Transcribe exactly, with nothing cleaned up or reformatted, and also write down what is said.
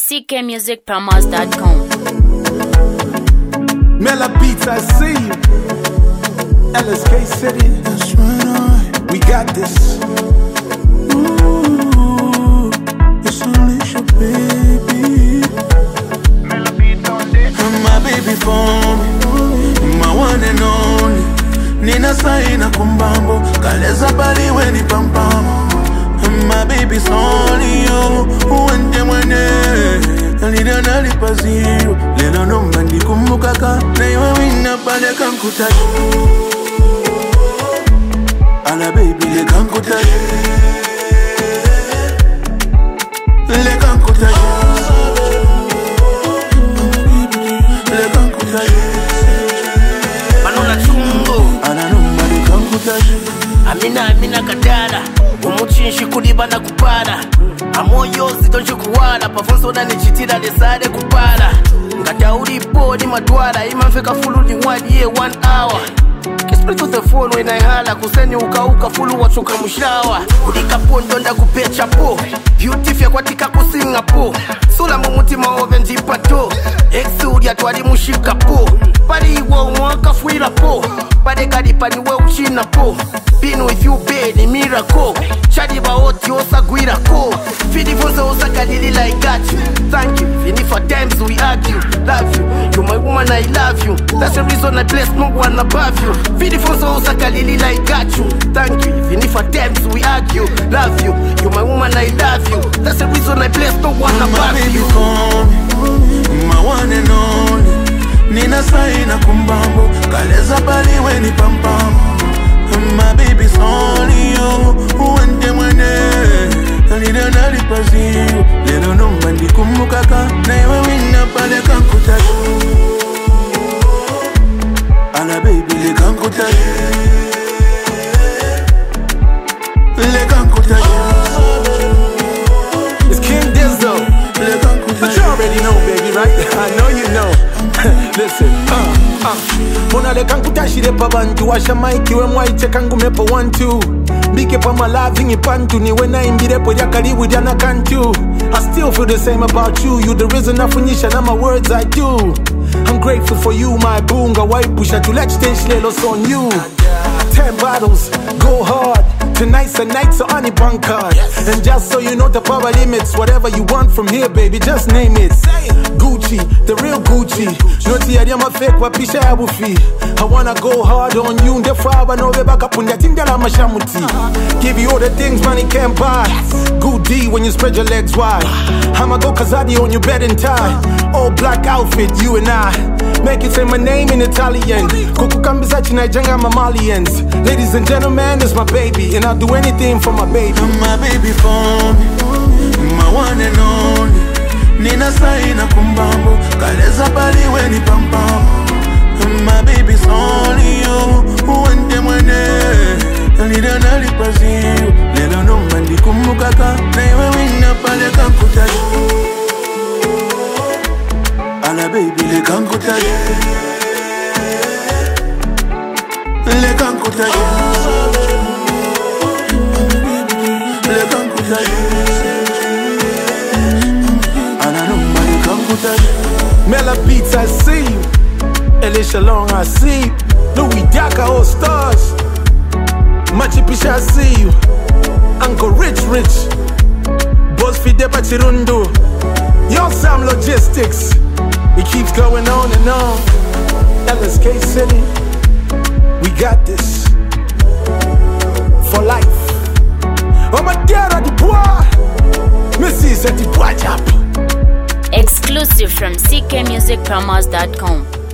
c k music promos dot com. Mela Beats, I see you. L S K City, that's right on. We got this. Ooh, it's Alicia, baby. Mela Beats on this. My baby for me, my one and only. Nina saina kumbambo, kaleza bali weni pampamo. My baby's only you, uwende mwene. Nalida nalipa zero, lelo nomba ndikumukaka. Na iwe wina pale kankutaji. Ala baby le kankutaji. Le kankutaji. Le kankutaji. Manona chungo Ana nomba le kankutaji. Amina amina kadara umuchinshi kuliba na kupara amoyo zitonje kuwala pafonso na nichitira lesare kupara ngata ulipo ni madwara imafika fulu ni one year one hour Kisplit to the phone when I hala kuseni ukauka fulu wachoka mushawa Udika pondo nda kupecha po Beauty fya kwa tika kusinga po Sula mumuti maove njipa to Exuri atwali mushika po Pari iwa umwaka fuira po Pade kadipa niwe uchina po Binu if you pay ni miracle Chadi ba oti osa guira ko Fidi fonse osa kadili like got you Thank you, fini for times we argue Love you, you my woman I love you That's the reason I bless no one above you Fidi fonse osa kadili like got you Thank you, fini for times we argue Love you, you my woman I love you That's the reason I bless no one above you My one and only Nina saina kumbambo kaleza bali weni pampamo My baby's only you uwende mwene Nalida nalipa zero lelo nomba ndikumukaka Na iwe wina pale kankutaji Ala baby le kankutaji Le kankutaji It's King Dizzo. Le kankutaji But you already know, baby, right? I know you know. Listen, uh, uh. Mona le kankutashi de pabantu Washa maiki we mwaite kangu mepo one two Bike pa malavingi pantu Ni wena imbire po ya karibu diana kantu I still feel the same about you You the reason nafunyisha na my words I do I'm grateful for you, my boonga waipusha Tulechtenshi lelos on you Ten bottles, go hard Tonight's a night, so honey bankard yes. And just so you know the power limits Whatever you want from here, baby, just name it Gucci, the real Gucci Noti ya ma fake wapisha ya bufi I wanna go hard on you Ndefa no beba kapunya tindela mashamuti Give you all the things money can't buy yes. Good D when you spread your legs wide I'ma go Kazadi on your bed and tie All black outfit, you and I Make it say my name in Italian Kukukambiza chinaijanga Mamalians Ladies and gentlemen, this my baby And I'll do anything for my baby My baby for me My one and only Nina saina kumbambo kaleza bali weni pampamo My baby's only you uwende mwene Nalida nalipa zero lelo nomba ndikumukaka Na iwe wina pale kankutaji Ala baby le kankutaji Le kankutaji Le kankutaji Ana nomba le kankutaji Mela Beats, I see you. Elisha Long, I see you. Louis Daka, all stars. Machipisha, I see you. Uncle Rich Rich. Boss Fide Bachirundu. Yo, Sam Logistics. It keeps going on and on. L S K City. We got this. For life. Oh, my dear, the boy. Missy said the boy. Exclusive from c k music promos dot com.